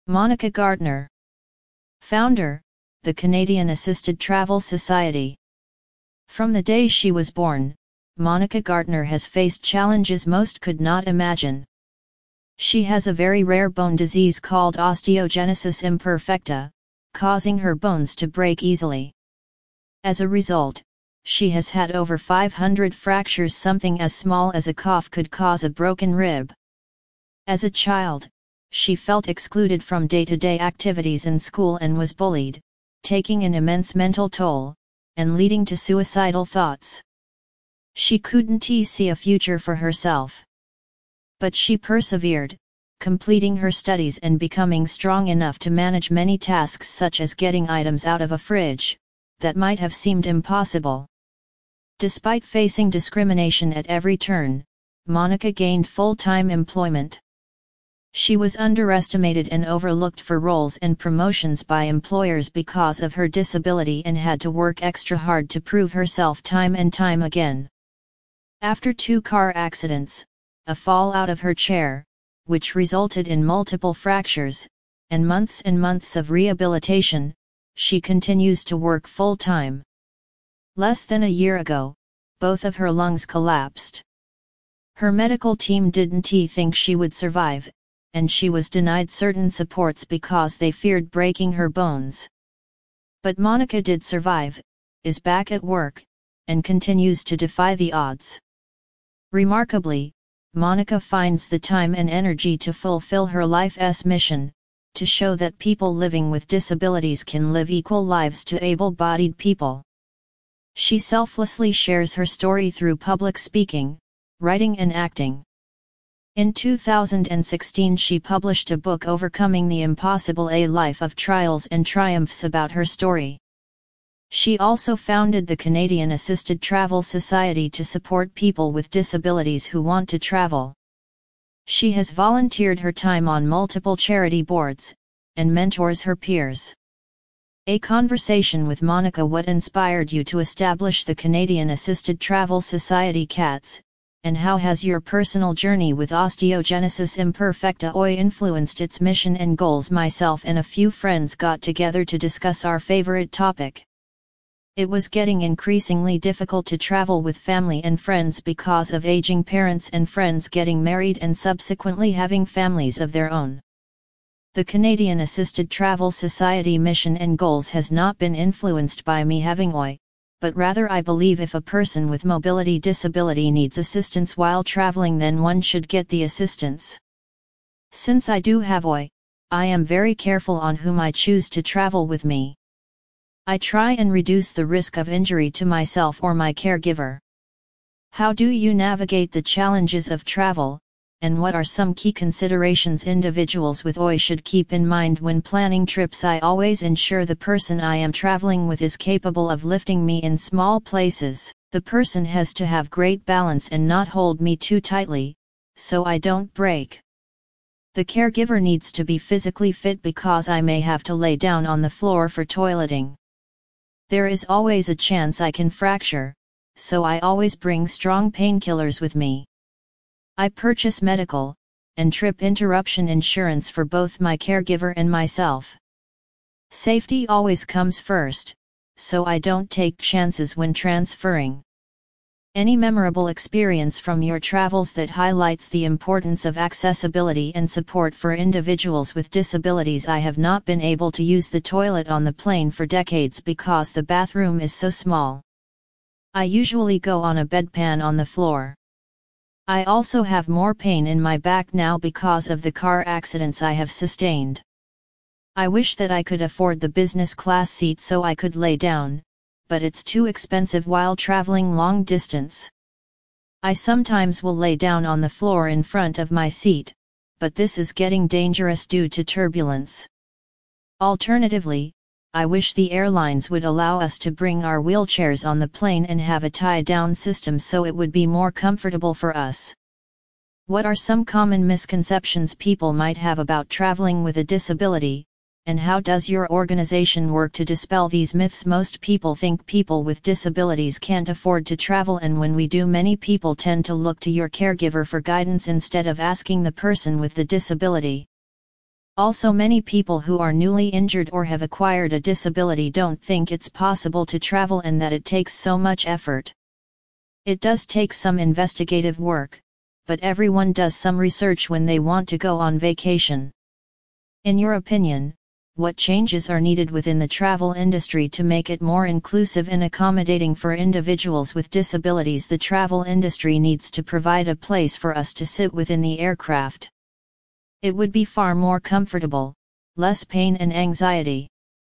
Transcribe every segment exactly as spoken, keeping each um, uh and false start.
Monica Gardner. Founder, the Canadian Assisted Travel Society. From the day she was born, Monica Gardner has faced challenges most could not imagine. She has a very rare bone disease called osteogenesis imperfecta, causing her bones to break easily. As a result, she has had over five hundred fractures. Something as small as a cough could cause a broken rib. As a child, she felt excluded from day-to-day activities in school and was bullied, taking an immense mental toll, and leading to suicidal thoughts. She couldn't see a future for herself. But she persevered, completing her studies and becoming strong enough to manage many tasks such as getting items out of a fridge, that might have seemed impossible. Despite facing discrimination at every turn, Monica gained full-time employment. She was underestimated and overlooked for roles and promotions by employers because of her disability and had to work extra hard to prove herself time and time again. After two car accidents, a fall out of her chair, which resulted in multiple fractures, and months and months of rehabilitation, she continues to work full-time. Less than a year ago, both of her lungs collapsed. Her medical team didn't think she would survive, and she was denied certain supports because they feared breaking her bones. But Monica did survive, is back at work, and continues to defy the odds. Remarkably, Monica finds the time and energy to fulfill her life's mission, to show that people living with disabilities can live equal lives to able-bodied people. She selflessly shares her story through public speaking, writing and acting. In two thousand sixteen she published a book Overcoming the Impossible: A Life of Trials and Triumphs about her story. She also founded the Canadian Assisted Travel Society to support people with disabilities who want to travel. She has volunteered her time on multiple charity boards, and mentors her peers. A conversation with Monica: what inspired you to establish the Canadian Assisted Travel Society C A T S? And how has your personal journey with osteogenesis imperfecta O I influenced its mission and goals? Myself and a few friends got together to discuss our favorite topic. It was getting increasingly difficult to travel with family and friends because of aging parents and friends getting married and subsequently having families of their own. The Canadian Assisted Travel Society mission and goals has not been influenced by me having O I, but rather I believe if a person with mobility disability needs assistance while traveling, then one should get the assistance. Since I do have O I, I am very careful on whom I choose to travel with me. I try and reduce the risk of injury to myself or my caregiver. How do you navigate the challenges of travel, and what are some key considerations individuals with O I should keep in mind when planning trips? I always ensure the person I am traveling with is capable of lifting me in small places. The person has to have great balance and not hold me too tightly, so I don't break. The caregiver needs to be physically fit because I may have to lay down on the floor for toileting. There is always a chance I can fracture, so I always bring strong painkillers with me. I purchase medical and trip interruption insurance for both my caregiver and myself. Safety always comes first, so I don't take chances when transferring. Any memorable experience from your travels that highlights the importance of accessibility and support for individuals with disabilities? I have not been able to use the toilet on the plane for decades because the bathroom is so small. I usually go on a bedpan on the floor. I also have more pain in my back now because of the car accidents I have sustained. I wish that I could afford the business class seat so I could lay down, but it's too expensive while traveling long distance. I sometimes will lay down on the floor in front of my seat, but this is getting dangerous due to turbulence. Alternatively, I wish the airlines would allow us to bring our wheelchairs on the plane and have a tie-down system so it would be more comfortable for us. What are some common misconceptions people might have about traveling with a disability, and how does your organization work to dispel these myths? Most people think people with disabilities can't afford to travel, and when we do, many people tend to look to your caregiver for guidance instead of asking the person with the disability. Also, many people who are newly injured or have acquired a disability don't think it's possible to travel and that it takes so much effort. It does take some investigative work, but everyone does some research when they want to go on vacation. In your opinion, what changes are needed within the travel industry to make it more inclusive and accommodating for individuals with disabilities? The travel industry needs to provide a place for us to sit within the aircraft. It would be far more comfortable, less pain and anxiety.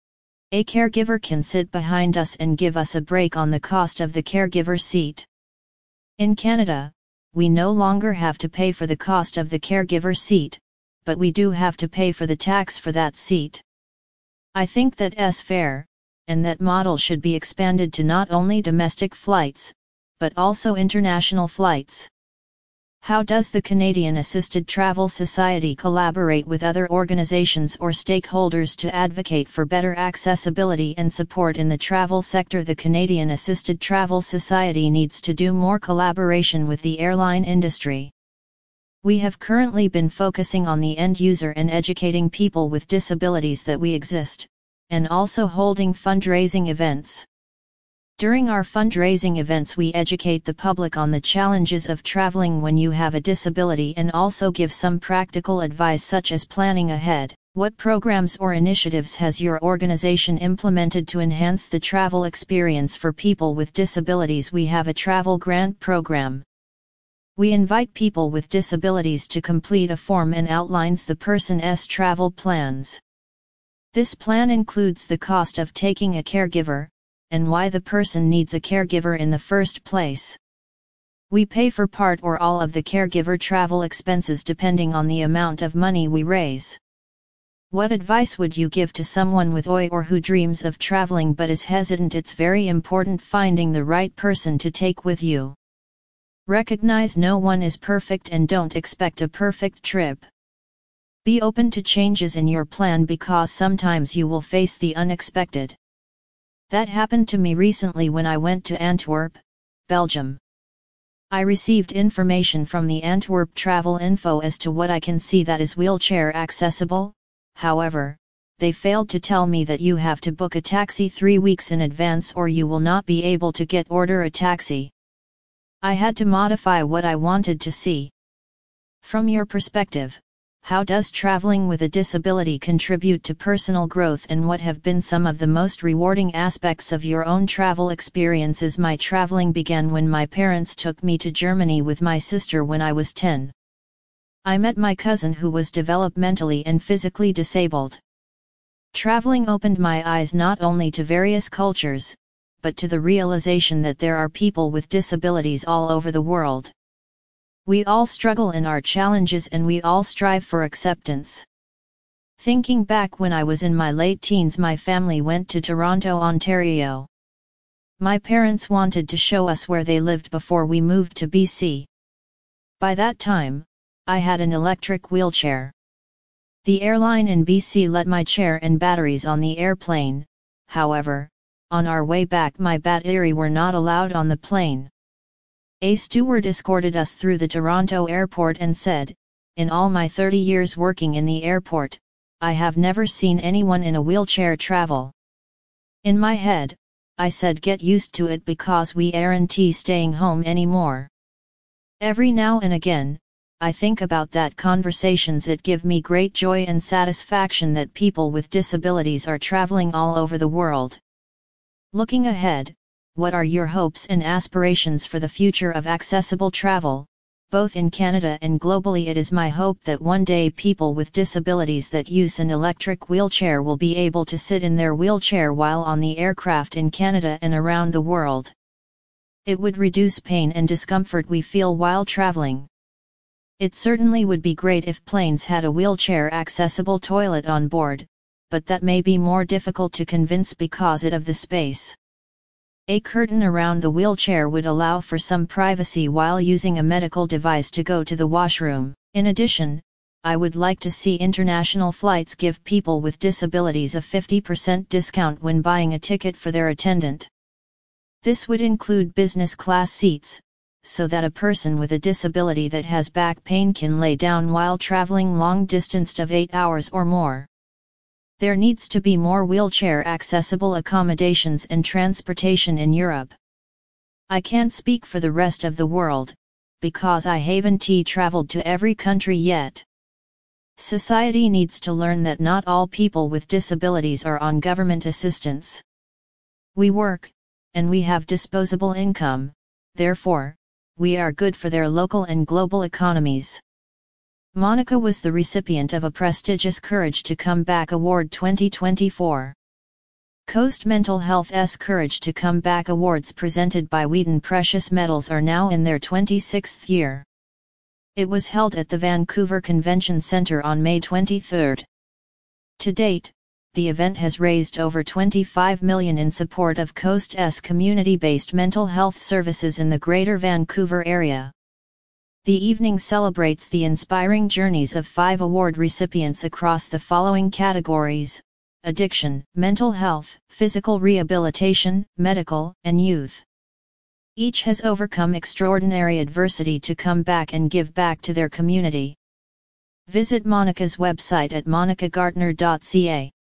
A caregiver can sit behind us and give us a break on the cost of the caregiver seat. In Canada, we no longer have to pay for the cost of the caregiver seat, but we do have to pay for the tax for that seat. I think that is fair, and that model should be expanded to not only domestic flights, but also international flights. How does the Canadian Assisted Travel Society collaborate with other organizations or stakeholders to advocate for better accessibility and support in the travel sector? The Canadian Assisted Travel Society needs to do more collaboration with the airline industry. We have currently been focusing on the end user and educating people with disabilities that we exist, and also holding fundraising events. During our fundraising events, we educate the public on the challenges of traveling when you have a disability and also give some practical advice such as planning ahead. What programs or initiatives has your organization implemented to enhance the travel experience for people with disabilities? We have a travel grant program. We invite people with disabilities to complete a form and outlines the person's travel plans. This plan includes the cost of taking a caregiver, and why the person needs a caregiver in the first place. We pay for part or all of the caregiver travel expenses depending on the amount of money we raise. What advice would you give to someone with O I or who dreams of traveling but is hesitant? It's very important finding the right person to take with you. Recognize no one is perfect and don't expect a perfect trip. Be open to changes in your plan because sometimes you will face the unexpected. That happened to me recently when I went to Antwerp, Belgium. I received information from the Antwerp Travel Info as to what I can see that is wheelchair accessible. However, they failed to tell me that you have to book a taxi three weeks in advance or you will not be able to get order a taxi. I had to modify what I wanted to see. From your perspective, how does traveling with a disability contribute to personal growth, and what have been some of the most rewarding aspects of your own travel experiences? My traveling began when my parents took me to Germany with my sister when I was ten. I met my cousin who was developmentally and physically disabled. Traveling opened my eyes not only to various cultures, but to the realization that there are people with disabilities all over the world. We all struggle in our challenges and we all strive for acceptance. Thinking back, when I was in my late teens, my family went to Toronto, Ontario. My parents wanted to show us where they lived before we moved to B C. By that time, I had an electric wheelchair. The airline in B C let my chair and batteries on the airplane. However, on our way back my battery were not allowed on the plane. A steward escorted us through the Toronto airport and said, "In all my thirty years working in the airport, I have never seen anyone in a wheelchair travel." In my head, I said, "Get used to it because we aren't staying home anymore." Every now and again, I think about that conversations. It give me great joy and satisfaction that people with disabilities are traveling all over the world. Looking ahead, what are your hopes and aspirations for the future of accessible travel, both in Canada and globally? It is my hope that one day people with disabilities that use an electric wheelchair will be able to sit in their wheelchair while on the aircraft in Canada and around the world. It would reduce pain and discomfort we feel while traveling. It certainly would be great if planes had a wheelchair-accessible toilet on board, but that may be more difficult to convince because it of the space. A curtain around the wheelchair would allow for some privacy while using a medical device to go to the washroom. In addition, I would like to see international flights give people with disabilities a fifty percent discount when buying a ticket for their attendant. This would include business class seats, so that a person with a disability that has back pain can lay down while traveling long distance of eight hours or more. There needs to be more wheelchair-accessible accommodations and transportation in Europe. I can't speak for the rest of the world, because I haven't traveled to every country yet. Society needs to learn that not all people with disabilities are on government assistance. We work, and we have disposable income, therefore, we are good for their local and global economies. Monica was the recipient of a prestigious Courage to Come Back Award twenty twenty-four. Coast Mental Health's Courage to Come Back Awards presented by Wheaton Precious Metals are now in their twenty-sixth year. It was held at the Vancouver Convention Centre on May twenty-third. To date, the event has raised over twenty-five million dollars in support of Coast's community-based mental health services in the Greater Vancouver area. The evening celebrates the inspiring journeys of five award recipients across the following categories: addiction, mental health, physical rehabilitation, medical, and youth. Each has overcome extraordinary adversity to come back and give back to their community. Visit Monica's website at monica gartner dot c a.